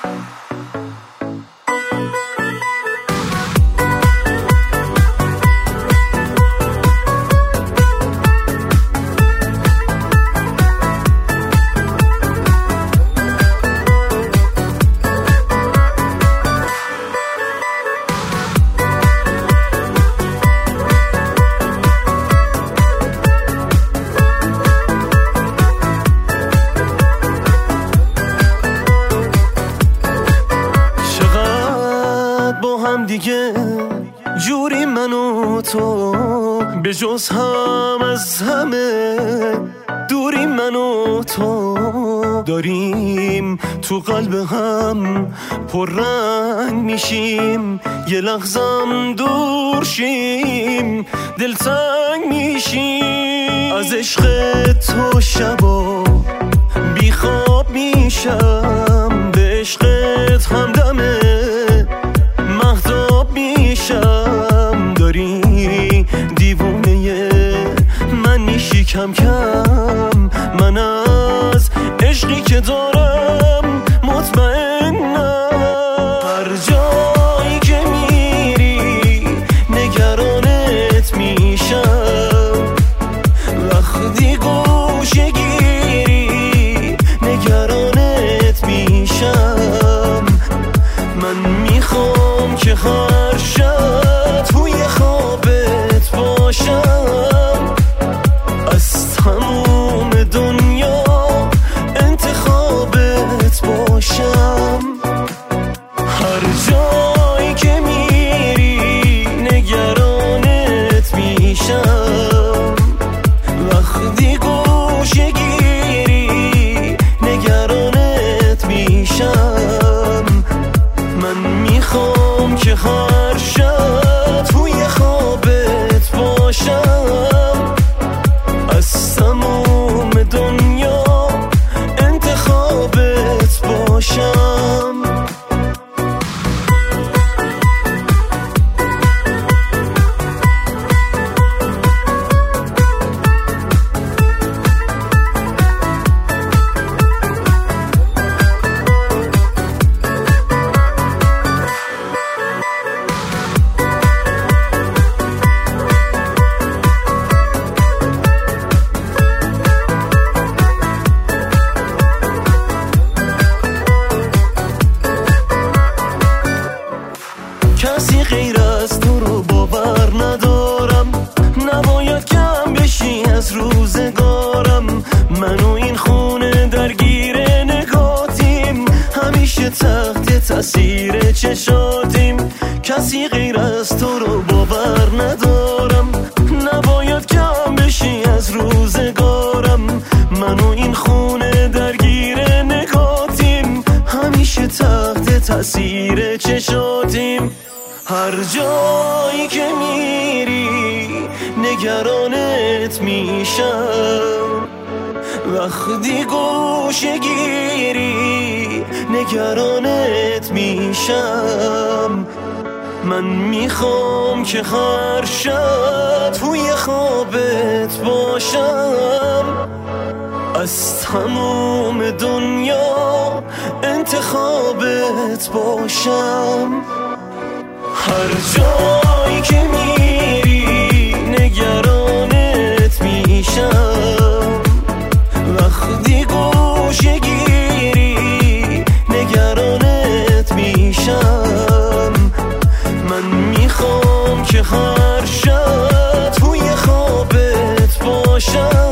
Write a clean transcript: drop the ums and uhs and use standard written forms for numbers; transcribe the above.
دیگه جوری من و تو به جز هم از همه دوری، من و تو داریم تو قلب هم پررنگ میشیم، یه لحظم دور شیم دلتنگ میشیم. از عشق تو شبا بی خواب میشم، به عشقت همدمه مهتاب میشم. داری دیوونه من میشی کم کم، من از عشقی که دارم مطمئنم. هر جایی که میری نگرانت میشم، وقتی گوشه گیری نگرانت میشم. من میخوام که هر شب توی خوابت باشم، از تموم دنیا انتخابت باشم. هر جایی که میری نگرانت میشم، وقتی گوشه گیری نگرانت میشم. من میخوام که هر شب توی خوابت باشم، از تموم دنیا انتخابت باشم. کسی غیر از تو رو باور ندارم، نباید کم بشی از روزگارم. من و این خونه درگیر نگاتیم، همیشه تحت تاثیر چشاتیم. کسی غیر از تو رو باور ندارم، نباید کم بشی از روزگارم. من و این خونه درگیر نگاتیم، همیشه تحت تاثیر چشاتیم. هر جایی که میری نگرانت میشم، وقتی گوشه گیری نگرانت میشم. من میخوام که هر شب توی خوابت باشم، از تموم دنیا انتخابت باشم. هر جایی که میری نگرانت میشم، وقتی گوشه گیری نگرانت میشم. من میخوام که هر شب توی خوابت باشم،